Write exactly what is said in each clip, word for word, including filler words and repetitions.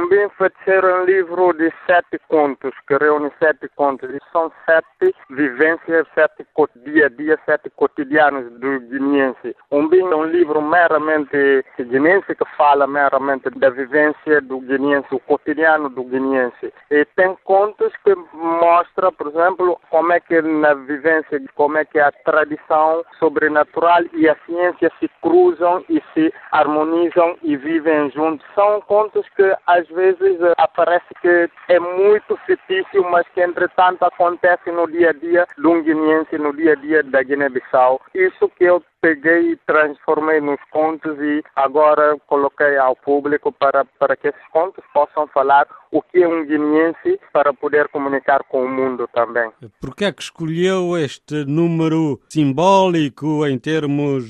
Umbim Feiticeiro é um livro de sete contos, que reúne sete contos. E são sete vivências, sete dia a dia, sete cotidianos do guineense. Umbim é um livro meramente guineense, que fala meramente da vivência do guineense, o cotidiano do guineense. E tem contos que mostram, por exemplo, como é que na vivência, como é que a tradição sobrenatural e a ciência se cruzam e se harmonizam e vivem juntos. São contos que às vezes aparece que é muito fictício, mas que entretanto acontece no dia a dia de um guineense, no dia a dia da Guiné-Bissau. Isso que eu peguei e transformei nos contos e agora coloquei ao público para, para que esses contos possam falar o que é um guineense para poder comunicar com o mundo também. Por que é que escolheu este número simbólico em termos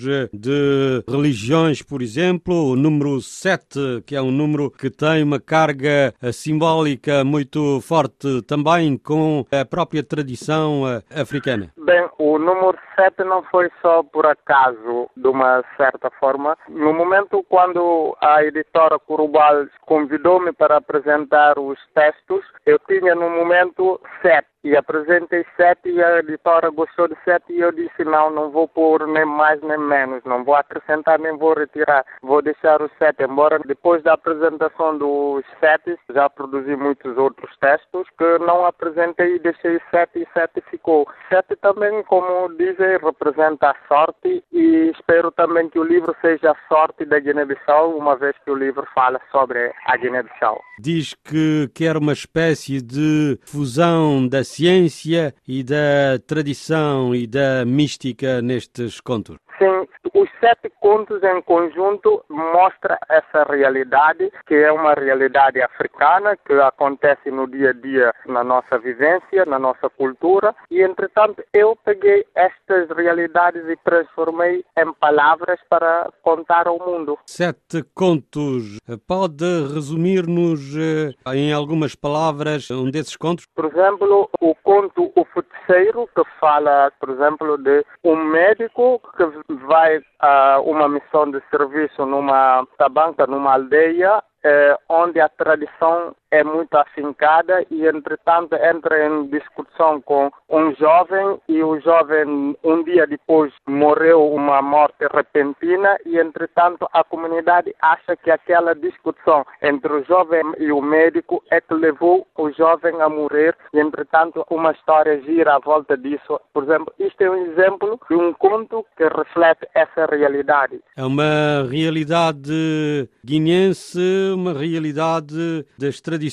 de religiões, por exemplo, o número sete, que é um número que tem uma carga simbólica muito forte também com a própria tradição africana? Bem, o número sete não foi só por acaso, de uma certa forma. No momento quando a editora Curubal convidou-me para apresentar os textos, eu tinha no momento sete. E apresentei sete e a editora gostou de sete e eu disse não, não vou pôr nem mais nem menos, não vou acrescentar nem vou retirar, vou deixar os sete. Embora depois da apresentação dos sete, já produzi muitos outros textos que não apresentei e deixei sete e sete ficou. Sete também, como dizem, representa a sorte e espero também que o livro seja a sorte da Guiné-Bissau, uma vez que o livro fala sobre a Guiné-Bissau. Diz que quer uma espécie de fusão da ciência e da tradição e da mística nestes contos. Sim, os sete contos em conjunto mostram essa realidade, que é uma realidade africana, que acontece no dia a dia na nossa vivência, na nossa cultura, e entretanto eu peguei estas realidades e transformei em palavras para contar ao mundo. Sete contos. Pode resumir-nos em algumas palavras um desses contos? Por exemplo, o conto O Feiticeiro, que fala, por exemplo, de um médico que vai a uma missão de serviço numa tabanca, numa aldeia, eh, onde a tradição é muito afincada e, entretanto, entra em discussão com um jovem e o jovem, um dia depois, morreu uma morte repentina e, entretanto, a comunidade acha que aquela discussão entre o jovem e o médico é que levou o jovem a morrer e, entretanto, uma história gira à volta disso. Por exemplo, isto é um exemplo de um conto que reflete essa realidade. É uma realidade guineense, uma realidade das tradições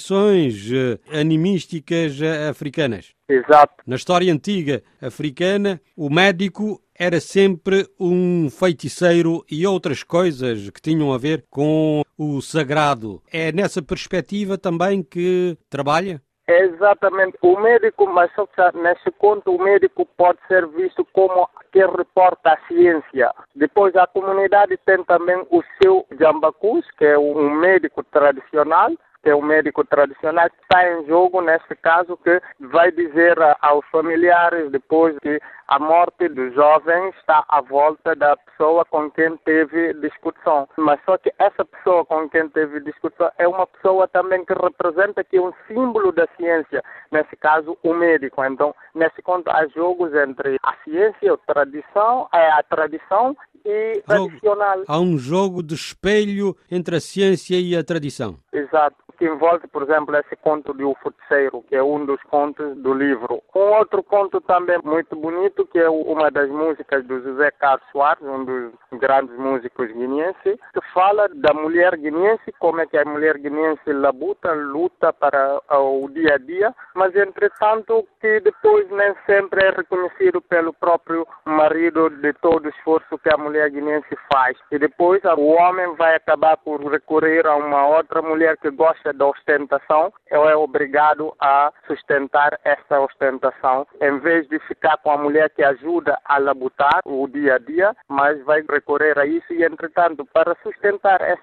animísticas africanas. Exato. Na história antiga africana, o médico era sempre um feiticeiro e outras coisas que tinham a ver com o sagrado. É nessa perspectiva também que trabalha? É exatamente. O médico, mas só que nesse conto, o médico pode ser visto como quem reporta a ciência. Depois a comunidade tem também o seu Jambacus, que é um médico tradicional, que é um médico tradicional que está em jogo, neste caso, que vai dizer aos familiares depois que a morte do jovem está à volta da pessoa com quem teve discussão. Mas só que essa pessoa com quem teve discussão é uma pessoa também que representa, que é um símbolo da ciência, nesse caso, o médico. Então, nesse conto, há jogos entre a ciência, a tradição, a tradição e tradicional. Há um jogo de espelho entre a ciência e a tradição. Exato. Que envolve, por exemplo, esse conto de O Feiticeiro, que é um dos contos do livro. Um outro conto também muito bonito, que é uma das músicas do José Carlos Soares, um dos grandes músicos guineenses, que fala da mulher guineense, como é que a mulher guineense labuta, luta para o dia a dia, mas entretanto que depois nem sempre é reconhecido pelo próprio marido de todo o esforço que a mulher guineense faz. E depois o homem vai acabar por recorrer a uma outra mulher que gosta da ostentação, ele é obrigado a sustentar essa ostentação, em vez de ficar com a mulher que ajuda a labutar o dia a dia, mas vai recorrer a isso e, entretanto, para sustentar essa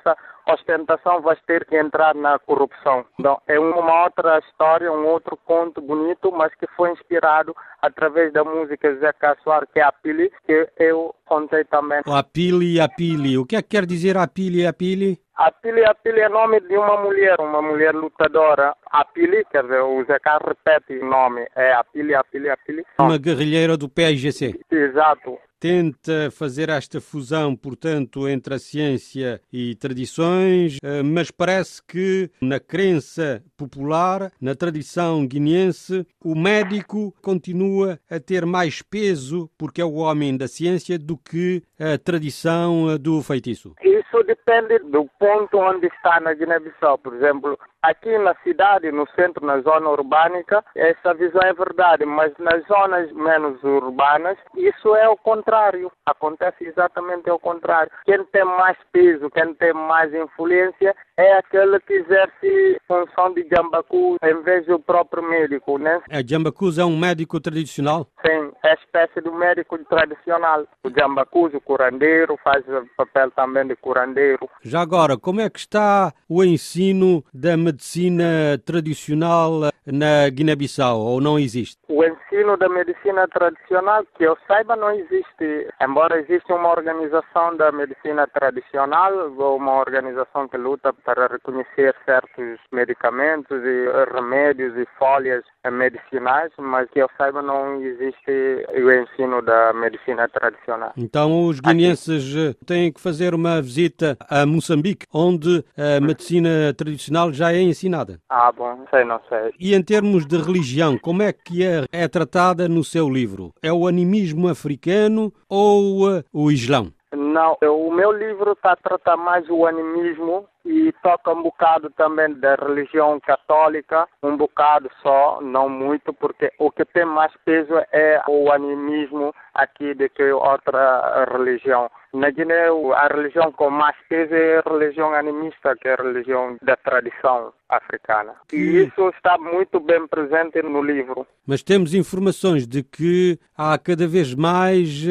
ostentação vais ter que entrar na corrupção. Então, é uma outra história, um outro conto bonito, mas que foi inspirado através da música Zé Caçoar, que é a Pili, que eu contei também. O Apili, Apili. O que é que quer dizer Apili, Apili? A Pili, a Pili é nome de uma mulher, uma mulher lutadora. A Pili, quer dizer, o Zé Carlos repete o nome. É a Pili, a Pili, a Pili. Uma guerrilheira do P I G C. Exato. Tenta fazer esta fusão, portanto, entre a ciência e tradições, mas parece que na crença popular, na tradição guineense, o médico continua a ter mais peso, porque é o homem da ciência, do que a tradição do feitiço. Isso depende do ponto onde está na Guiné-Bissau. Por exemplo, aqui na cidade, no centro, na zona urbânica, essa visão é verdade, mas nas zonas menos urbanas, isso é o contrário. Acontece exatamente ao contrário. Quem tem mais peso, quem tem mais influência, é aquele que exerce função de jambacu em vez do próprio médico, né? A jambacu é um médico tradicional? Sim, é espécie de médico tradicional. O jambacu, o curandeiro, faz o papel também de curandeiro. Já agora, como é que está o ensino da medicina tradicional na Guiné-Bissau, ou não existe? O ensino da medicina tradicional, que eu saiba, não existe. Embora exista uma organização da medicina tradicional, uma organização que luta para reconhecer certos medicamentos e remédios e folhas medicinais, mas que eu saiba não existe o ensino da medicina tradicional. Então os guineenses Aqui. têm que fazer uma visita a Moçambique, onde a medicina tradicional já é ensinada. Ah, bom, sei, não sei. E em termos de religião, como é que é, é tratada no seu livro? É o animismo africano ou uh, o Islão? Não, o meu livro está a tratar mais o animismo e toca um bocado também da religião católica, um bocado só, não muito, porque o que tem mais peso é o animismo aqui do que outra religião. Na Guiné, a religião com mais peso é a religião animista, que é a religião da tradição africana. E isso está muito bem presente no livro. Mas temos informações de que há cada vez mais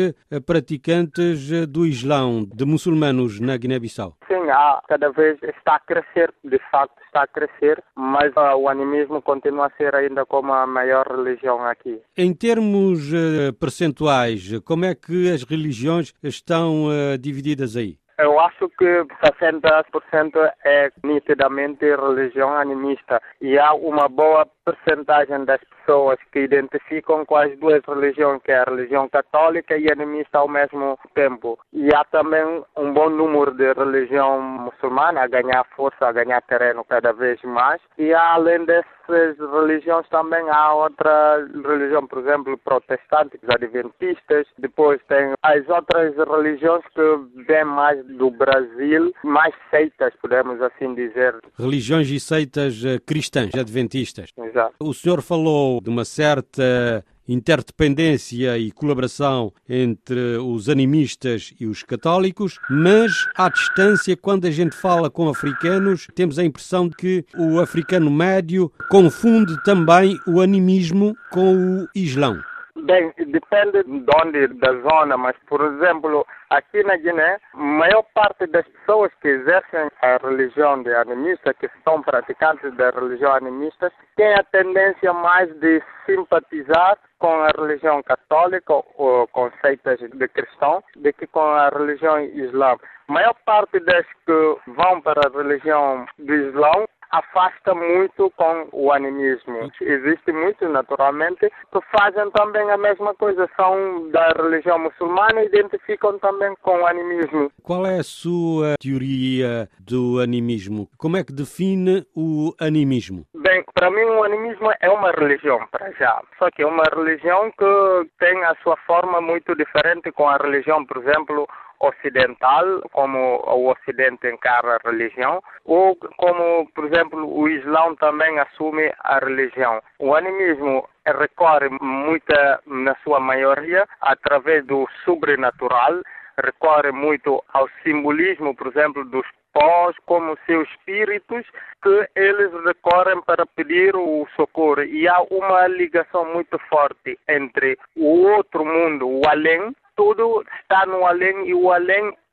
praticantes do Islão, de muçulmanos na Guiné-Bissau. Sim, há cada vez está a crescer, de facto está a crescer, mas uh, o animismo continua a ser ainda como a maior religião aqui. Em termos uh, percentuais, como é que as religiões estão uh, divididas aí? Eu acho que sessenta por cento é nitidamente religião animista e há uma boa percentagem das pessoas que identificam com as duas religiões, que é a religião católica e animista ao mesmo tempo. E há também um bom número de religião muçulmana a ganhar força, a ganhar terreno cada vez mais. E há, além dessas religiões também há outra religião, por exemplo, protestante, os adventistas. Depois tem as outras religiões que vêm mais do Brasil, mais seitas, podemos assim dizer. Religiões e seitas uh, cristãs, adventistas. Exato. O senhor falou de uma certa interdependência e colaboração entre os animistas e os católicos, mas à distância, quando a gente fala com africanos, temos a impressão de que o africano médio confunde também o animismo com o Islão. Bem, depende de onde, da zona, mas, por exemplo, aqui na Guiné, a maior parte das pessoas que exercem a religião de animista, que são praticantes da religião animista, têm a tendência mais de simpatizar com a religião católica ou com seitas de cristão do que com a religião islã. A maior parte das que vão para a religião do Islão afasta muito com o animismo. Existem muitos, naturalmente, que fazem também a mesma coisa. São da religião muçulmana e identificam também com o animismo. Qual é a sua teoria do animismo? Como é que define o animismo? Bem, para mim o animismo é uma religião, para já. Só que é uma religião que tem a sua forma muito diferente com a religião, por exemplo, ocidental, como o Ocidente encara a religião, ou como, por exemplo, o Islão também assume a religião. O animismo recorre muito, na sua maioria, através do sobrenatural, recorre muito ao simbolismo, por exemplo, dos pós, como seus espíritos, que eles recorrem para pedir o socorro. E há uma ligação muito forte entre o outro mundo, o além. Tudo está no além e o além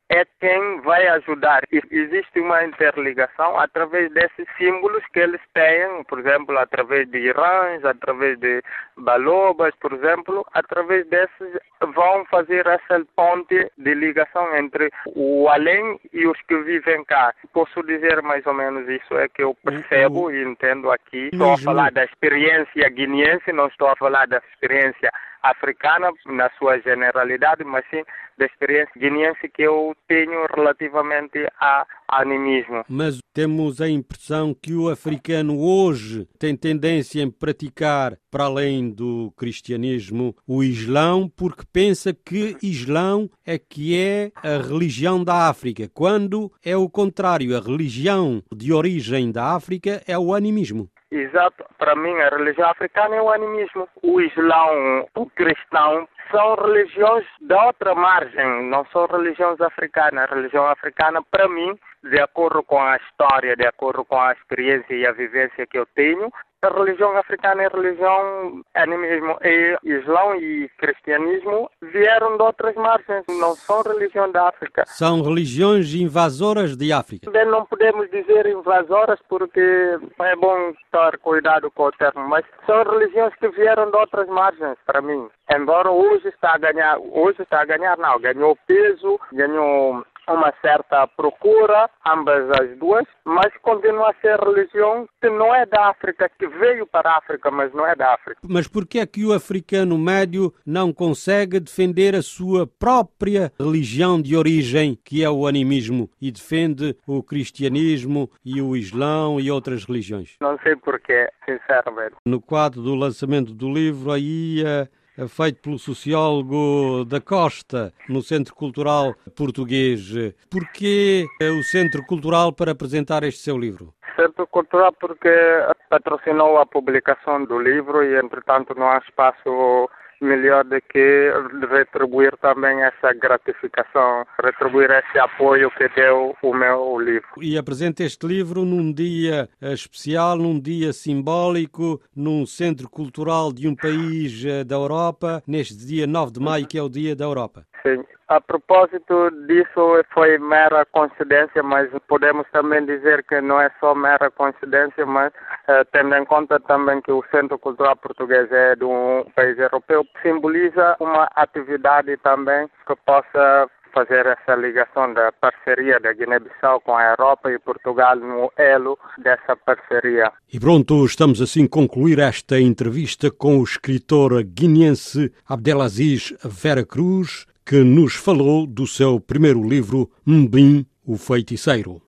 é quem vai ajudar. E existe uma interligação através desses símbolos que eles têm, por exemplo, através de rãs, através de balobas, por exemplo, através desses vão fazer essa ponte de ligação entre o além e os que vivem cá. Posso dizer mais ou menos isso, é que eu percebo e entendo aqui. Estou a falar da experiência guineense, não estou a falar da experiência africana na sua generalidade, mas sim da experiência guineense que eu tenho relativamente a animismo. Mas temos a impressão que o africano hoje tem tendência em praticar, para além do cristianismo, o Islão, porque pensa que Islão é que é a religião da África, quando é o contrário, a religião de origem da África é o animismo. Exato. Para mim, a religião africana é o animismo. O Islão, o cristão, são religiões da outra margem, não são religiões africanas. A religião africana, para mim, de acordo com a história, de acordo com a experiência e a vivência que eu tenho, a religião africana é religião animismo. E Islão e cristianismo vieram de outras margens, não são religião da África. São religiões invasoras de África. Também não podemos dizer invasoras porque é bom estar cuidado com o termo, mas são religiões que vieram de outras margens, para mim. Embora hoje está a ganhar, hoje está a ganhar não, ganhou peso, ganhou uma certa procura, ambas as duas, mas continua a ser religião que não é da África, que veio para a África, mas não é da África. Mas por que é que o africano médio não consegue defender a sua própria religião de origem, que é o animismo, e defende o cristianismo e o islão e outras religiões? Não sei porquê, sinceramente. No quadro do lançamento do livro, aí é feito pelo sociólogo da Costa, no Centro Cultural Português. Porquê o Centro Cultural para apresentar este seu livro? Centro Cultural porque patrocinou a publicação do livro e, entretanto, não há espaço melhor do que retribuir também essa gratificação, retribuir esse apoio que deu o meu livro. E apresenta este livro num dia especial, num dia simbólico, num centro cultural de um país da Europa, neste dia nove de maio, que é o Dia da Europa. Sim. A propósito disso, foi mera coincidência, mas podemos também dizer que não é só mera coincidência, mas uh, tendo em conta também que o Centro Cultural Português é de um país europeu, simboliza uma atividade também que possa fazer essa ligação da parceria da Guiné-Bissau com a Europa e Portugal no elo dessa parceria. E pronto, estamos assim a concluir esta entrevista com o escritor guineense Abdelaziz Vera Cruz, que nos falou do seu primeiro livro, Mbim, o Feiticeiro.